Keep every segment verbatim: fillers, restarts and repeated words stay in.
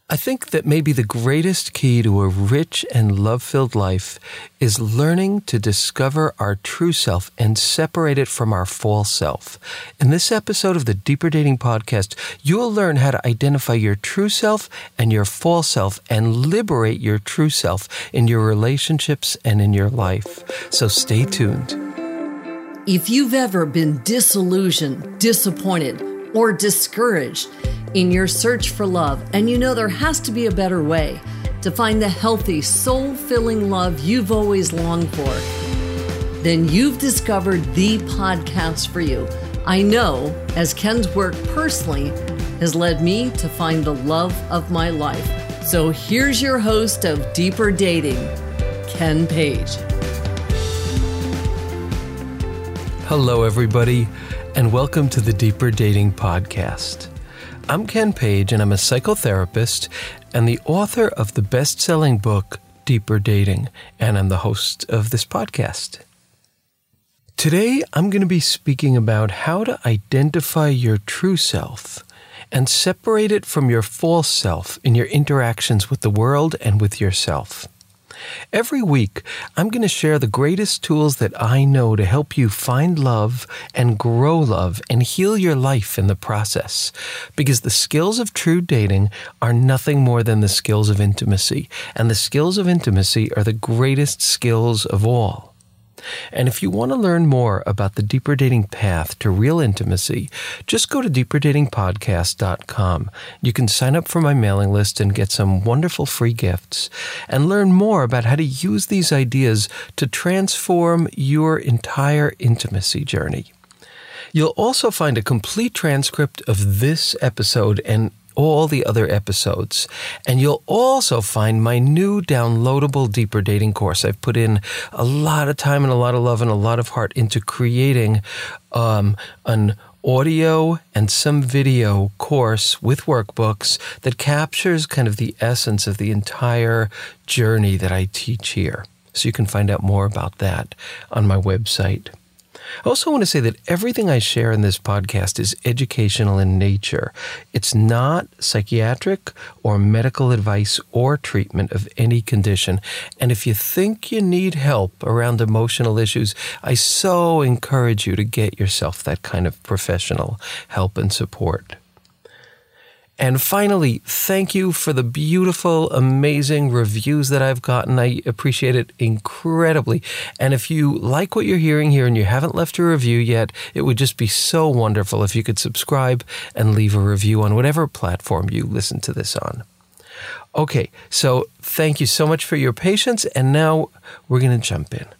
I think that maybe the greatest key to a rich and love-filled life is learning to discover our true self and separate it from our false self. In this episode of the Deeper Dating Podcast, you'll learn how to identify your true self and your false self and liberate your true self in your relationships and in your life. So stay tuned. If you've ever been disillusioned, disappointed, or discouraged in your search for love, and you know there has to be a better way to find the healthy, soul-filling love you've always longed for, then you've discovered the podcast for you. I know, as Ken's work personally has led me to find the love of my life. So here's your host of Deeper Dating, Ken Page. Hello, everybody, and welcome to the Deeper Dating Podcast. I'm Ken Page, and I'm a psychotherapist and the author of the best-selling book, Deeper Dating, and I'm the host of this podcast. Today, I'm going to be speaking about how to identify your true self and separate it from your false self in your interactions with the world and with yourself. Every week, I'm going to share the greatest tools that I know to help you find love and grow love and heal your life in the process. Because the skills of true dating are nothing more than the skills of intimacy. And the skills of intimacy are the greatest skills of all. And if you want to learn more about the Deeper Dating path to real intimacy, just go to deeper dating podcast dot com. You can sign up for my mailing list and get some wonderful free gifts and learn more about how to use these ideas to transform your entire intimacy journey. You'll also find a complete transcript of this episode and all the other episodes. And you'll also find my new downloadable Deeper Dating course. I've put in a lot of time and a lot of love and a lot of heart into creating um, an audio and some video course with workbooks that captures kind of the essence of the entire journey that I teach here. So you can find out more about that on my website. I also want to say that everything I share in this podcast is educational in nature. It's not psychiatric or medical advice or treatment of any condition. And if you think you need help around emotional issues, I so encourage you to get yourself that kind of professional help and support. And finally, thank you for the beautiful, amazing reviews that I've gotten. I appreciate it incredibly. And if you like what you're hearing here and you haven't left a review yet, it would just be so wonderful if you could subscribe and leave a review on whatever platform you listen to this on. Okay, so thank you so much for your patience, and now we're going to jump in.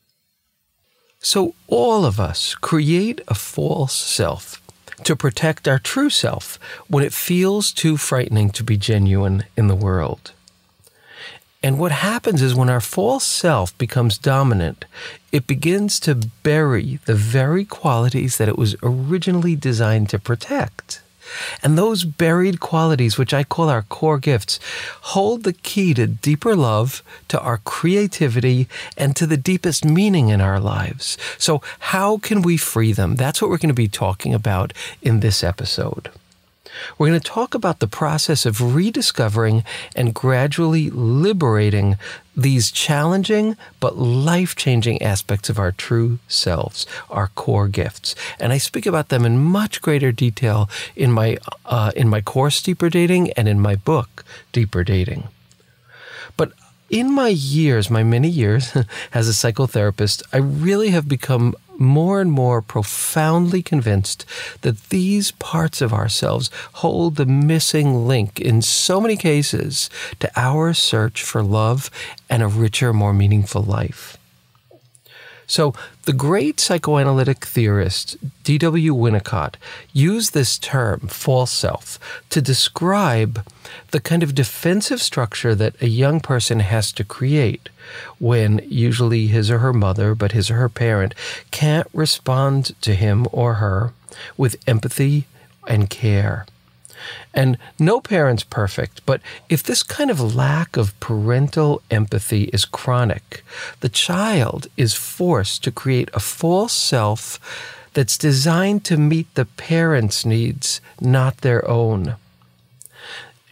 So all of us create a false self to protect our true self when it feels too frightening to be genuine in the world. And what happens is when our false self becomes dominant, it begins to bury the very qualities that it was originally designed to protect. And those buried qualities, which I call our core gifts, hold the key to deeper love, to our creativity, and to the deepest meaning in our lives. So how can we free them? That's what we're going to be talking about in this episode. We're going to talk about the process of rediscovering and gradually liberating these challenging but life-changing aspects of our true selves, our core gifts. And I speak about them in much greater detail in my uh, in my course, Deeper Dating, and in my book, Deeper Dating. But in my years, my many years as a psychotherapist, I really have become more and more profoundly convinced that these parts of ourselves hold the missing link in so many cases to our search for love and a richer, more meaningful life. So the great psychoanalytic theorist D W Winnicott used this term, false self, to describe the kind of defensive structure that a young person has to create when usually his or her mother, but his or her parent, can't respond to him or her with empathy and care. And no parent's perfect, but if this kind of lack of parental empathy is chronic, the child is forced to create a false self that's designed to meet the parent's needs, not their own. And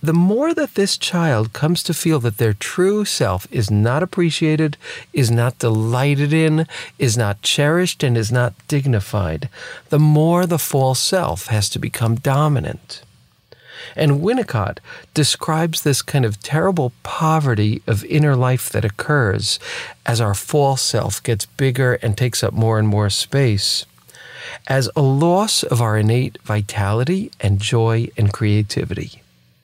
the more that this child comes to feel that their true self is not appreciated, is not delighted in, is not cherished, and is not dignified, the more the false self has to become dominant. And Winnicott describes this kind of terrible poverty of inner life that occurs as our false self gets bigger and takes up more and more space, as a loss of our innate vitality and joy and creativity.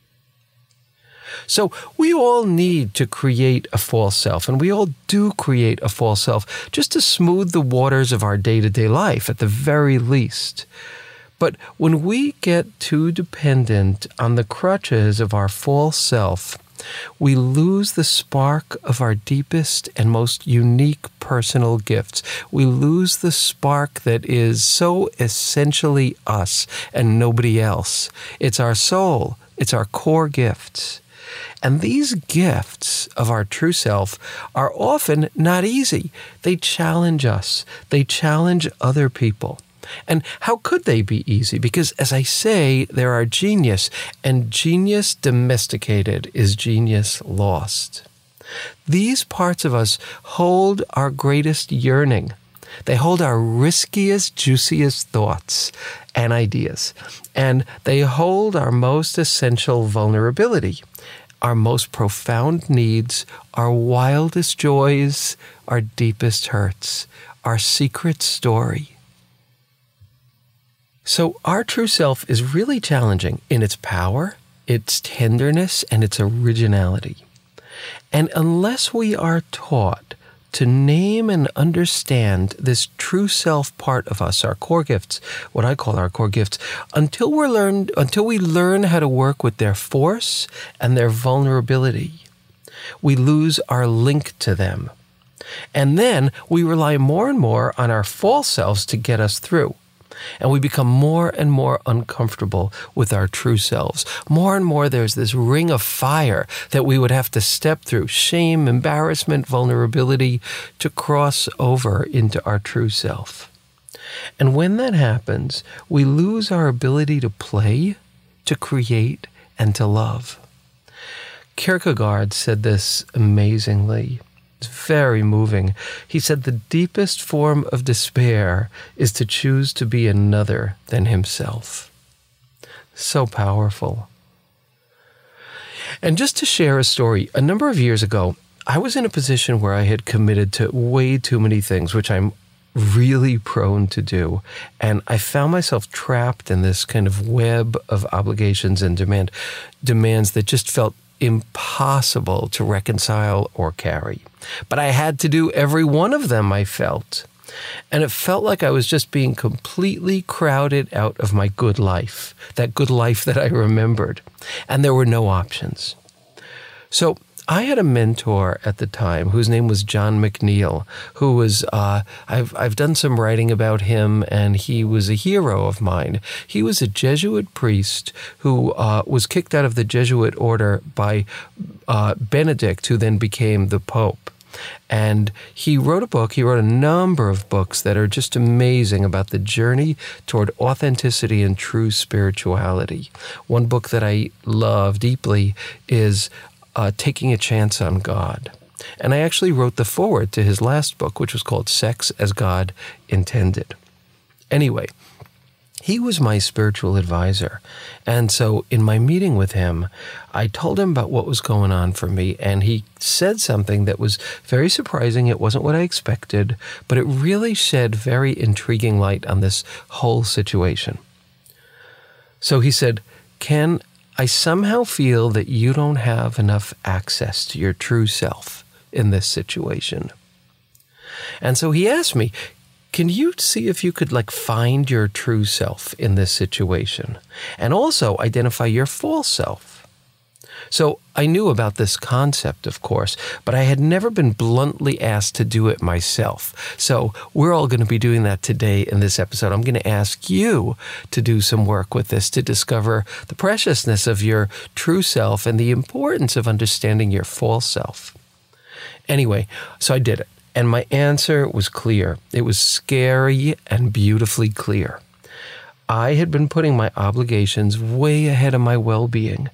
So we all need to create a false self, and we all do create a false self just to smooth the waters of our day-to-day life at the very least. But when we get too dependent on the crutches of our false self, we lose the spark of our deepest and most unique personal gifts. We lose the spark that is so essentially us and nobody else. It's our soul. It's our core gifts. And these gifts of our true self are often not easy. They challenge us. They challenge other people. And how could they be easy? Because, as I say, they're our genius, and genius domesticated is genius lost. These parts of us hold our greatest yearning. They hold our riskiest, juiciest thoughts and ideas, and they hold our most essential vulnerability, our most profound needs, our wildest joys, our deepest hurts, our secret story. So our true self is really challenging in its power, its tenderness, and its originality. And unless we are taught to name and understand this true self part of us, our core gifts, what I call our core gifts, until we're learned, until we learn how to work with their force and their vulnerability, we lose our link to them. And then we rely more and more on our false selves to get us through. And we become more and more uncomfortable with our true selves. More and more there's this ring of fire that we would have to step through, shame, embarrassment, vulnerability, to cross over into our true self. And when that happens, we lose our ability to play, to create, and to love. Kierkegaard said this amazingly. It's very moving. He said the deepest form of despair is to choose to be another than himself. So powerful. And just to share a story, a number of years ago, I was in a position where I had committed to way too many things, which I'm really prone to do. And I found myself trapped in this kind of web of obligations and demand, demands that just felt impossible to reconcile or carry. But I had to do every one of them, I felt. And it felt like I was just being completely crowded out of my good life, that good life that I remembered. And there were no options. So I had a mentor at the time whose name was John McNeil, who was, uh, I've, I've done some writing about him, and he was a hero of mine. He was a Jesuit priest who uh, was kicked out of the Jesuit order by uh, Benedict, who then became the Pope. And he wrote a book, he wrote a number of books that are just amazing about the journey toward authenticity and true spirituality. One book that I love deeply is Uh, Taking a Chance on God. And I actually wrote the foreword to his last book, which was called Sex as God Intended. Anyway, he was my spiritual advisor. And so in my meeting with him, I told him about what was going on for me, and he said something that was very surprising. It wasn't what I expected, but it really shed very intriguing light on this whole situation. So he said, "Ken, I somehow feel that you don't have enough access to your true self in this situation." And so he asked me, "Can you see if you could like find your true self in this situation and also identify your false self?" So I knew about this concept, of course, but I had never been bluntly asked to do it myself. So we're all going to be doing that today in this episode. I'm going to ask you to do some work with this to discover the preciousness of your true self and the importance of understanding your false self. Anyway, so I did it. And my answer was clear. It was scary and beautifully clear. I had been putting my obligations way ahead of my well-being.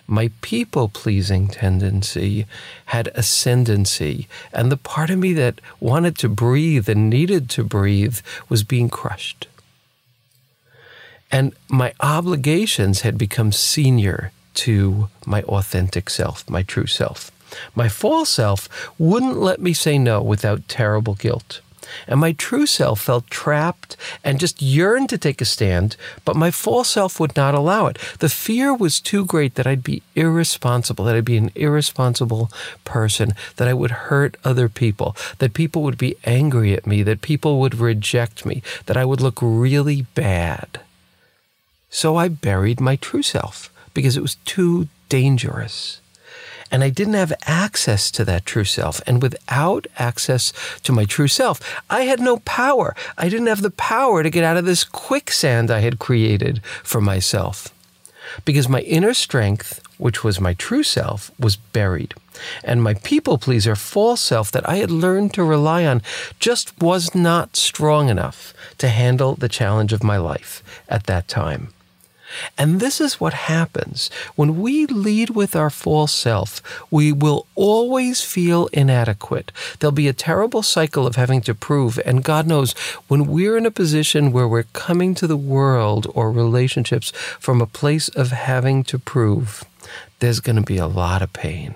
my people-pleasing tendency had ascendancy, and the part of me that wanted to breathe and needed to breathe was being crushed. And my obligations had become senior to my authentic self, my true self. My false self wouldn't let me say no without terrible guilt. And my true self felt trapped and just yearned to take a stand, but my false self would not allow it. The fear was too great that I'd be irresponsible, that I'd be an irresponsible person, that I would hurt other people, that people would be angry at me, that people would reject me, that I would look really bad. So I buried my true self because it was too dangerous. And I didn't have access to that true self. And without access to my true self, I had no power. I didn't have the power to get out of this quicksand I had created for myself. Because my inner strength, which was my true self, was buried. And my people-pleaser false self that I had learned to rely on just was not strong enough to handle the challenge of my life at that time. And this is what happens. When we lead with our false self, we will always feel inadequate. There'll be a terrible cycle of having to prove. And God knows, when we're in a position where we're coming to the world or relationships from a place of having to prove, there's going to be a lot of pain.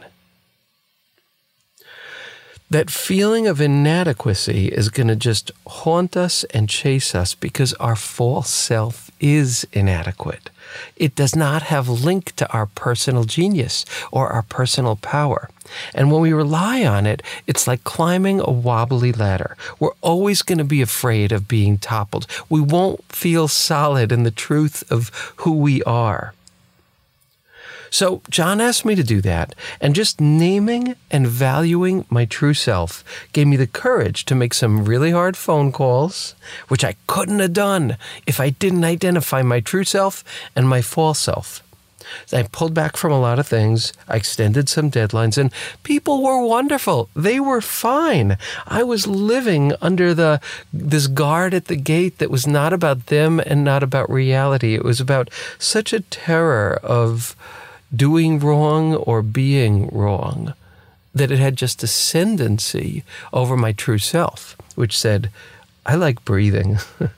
That feeling of inadequacy is going to just haunt us and chase us because our false self is inadequate. It does not have link to our personal genius or our personal power. And when we rely on it, it's like climbing a wobbly ladder. We're always going to be afraid of being toppled. We won't feel solid in the truth of who we are. So John asked me to do that, and just naming and valuing my true self gave me the courage to make some really hard phone calls, which I couldn't have done if I didn't identify my true self and my false self. I pulled back from a lot of things. I extended some deadlines, and people were wonderful. They were fine. I was living under the this guard at the gate that was not about them and not about reality. It was about such a terror of doing wrong or being wrong that it had just ascendancy over my true self, which said, I like breathing.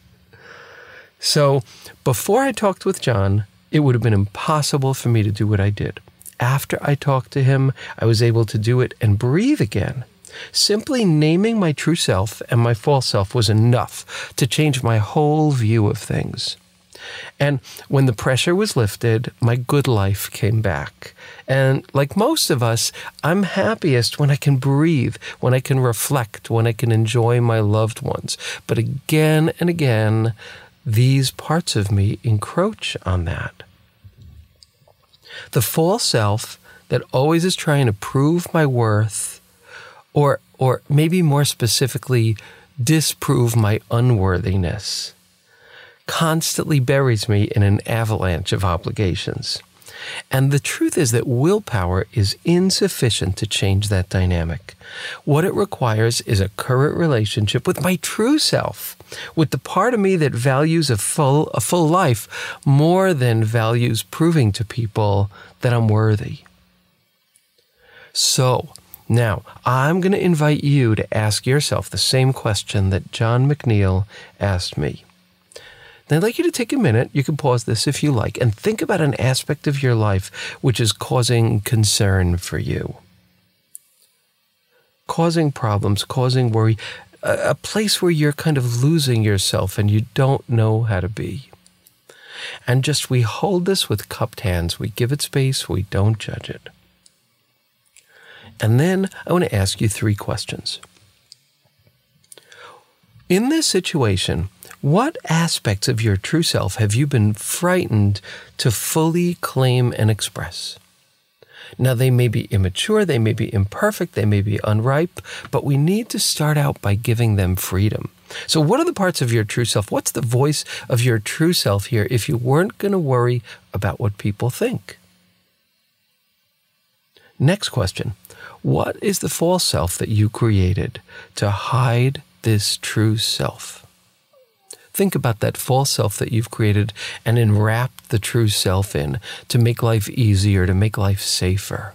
So before I talked with John, it would have been impossible for me to do what I did. After I talked to him, I was able to do it and breathe again. Simply naming my true self and my false self was enough to change my whole view of things. And when the pressure was lifted, my good life came back. And like most of us, I'm happiest when I can breathe, when I can reflect, when I can enjoy my loved ones. But again and again, these parts of me encroach on that. The false self that always is trying to prove my worth, or, or maybe more specifically, disprove my unworthiness, constantly buries me in an avalanche of obligations. And the truth is that willpower is insufficient to change that dynamic. What it requires is a current relationship with my true self, with the part of me that values a full, a full life more than values proving to people that I'm worthy. So, now, I'm going to invite you to ask yourself the same question that John McNeil asked me. Then I'd like you to take a minute, you can pause this if you like, and think about an aspect of your life which is causing concern for you. Causing problems, causing worry, a, a place where you're kind of losing yourself and you don't know how to be. And just we hold this with cupped hands, we give it space, we don't judge it. And then I want to ask you three questions. In this situation, what aspects of your true self have you been frightened to fully claim and express? Now, they may be immature, they may be imperfect, they may be unripe, but we need to start out by giving them freedom. So what are the parts of your true self? What's the voice of your true self here if you weren't going to worry about what people think? Next question. What is the false self that you created to hide this true self? Think about that false self that you've created and enwrap the true self in to make life easier, to make life safer.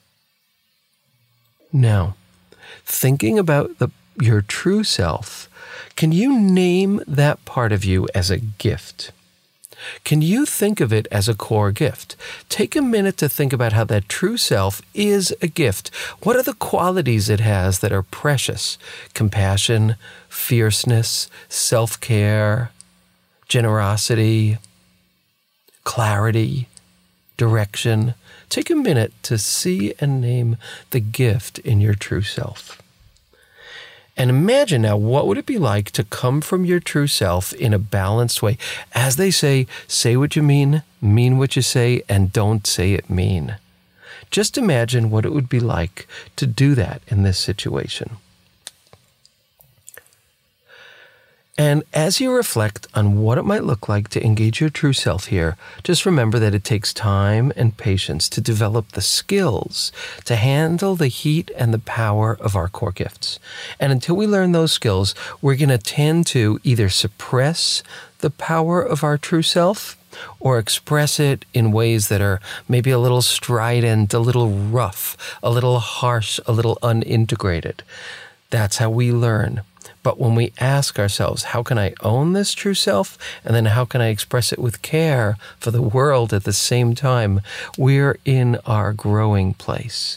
Now, thinking about the, your true self, can you name that part of you as a gift? Can you think of it as a core gift? Take a minute to think about how that true self is a gift. What are the qualities it has that are precious? Compassion, fierceness, self-care, generosity, clarity, direction. Take a minute to see and name the gift in your true self. And imagine now, what would it be like to come from your true self in a balanced way? As they say, say what you mean, mean what you say, and don't say it mean. Just imagine what it would be like to do that in this situation. And as you reflect on what it might look like to engage your true self here, just remember that it takes time and patience to develop the skills to handle the heat and the power of our core gifts. And until we learn those skills, we're going to tend to either suppress the power of our true self or express it in ways that are maybe a little strident, a little rough, a little harsh, a little unintegrated. That's how we learn. But when we ask ourselves, how can I own this true self? And then how can I express it with care for the world at the same time? We're in our growing place.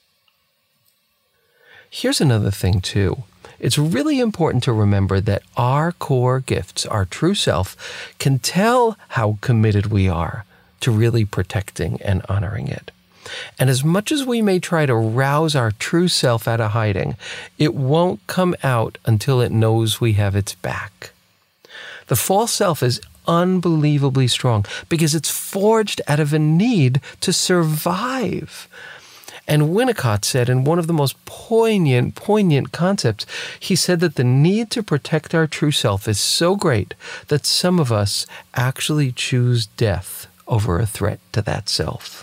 Here's another thing too. It's really important to remember that our core gifts, our true self, can tell how committed we are to really protecting and honoring it. And as much as we may try to rouse our true self out of hiding, it won't come out until it knows we have its back. The false self is unbelievably strong because it's forged out of a need to survive. And Winnicott said in one of the most poignant, poignant concepts, he said that the need to protect our true self is so great that some of us actually choose death over a threat to that self.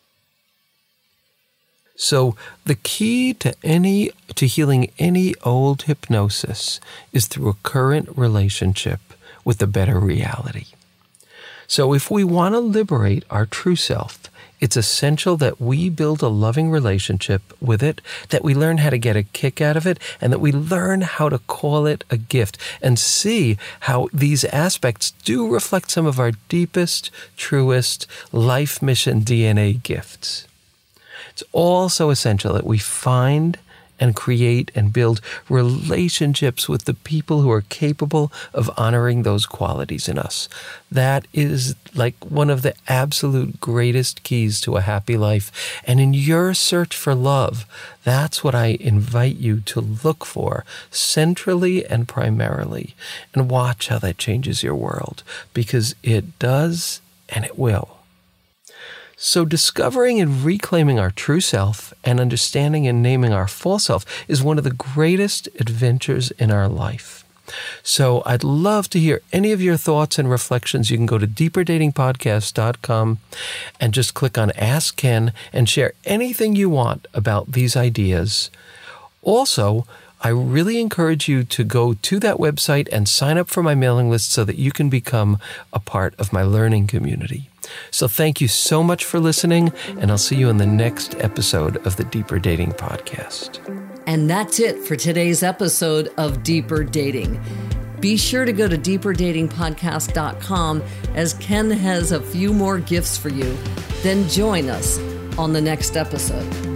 So the key to any to healing any old hypnosis is through a current relationship with a better reality. So if we want to liberate our true self, it's essential that we build a loving relationship with it, that we learn how to get a kick out of it, and that we learn how to call it a gift and see how these aspects do reflect some of our deepest, truest life mission D N A gifts. It's also essential that we find and create and build relationships with the people who are capable of honoring those qualities in us. That is like one of the absolute greatest keys to a happy life. And in your search for love, that's what I invite you to look for centrally and primarily, and watch how that changes your world, because it does and it will. So discovering and reclaiming our true self and understanding and naming our false self is one of the greatest adventures in our life. So I'd love to hear any of your thoughts and reflections. You can go to deeper dating podcast dot com and just click on Ask Ken and share anything you want about these ideas. Also, I really encourage you to go to that website and sign up for my mailing list so that you can become a part of my learning community. So thank you so much for listening, and I'll see you in the next episode of the Deeper Dating Podcast. And that's it for today's episode of Deeper Dating. Be sure to go to deeper dating podcast dot com, as Ken has a few more gifts for you. Then join us on the next episode.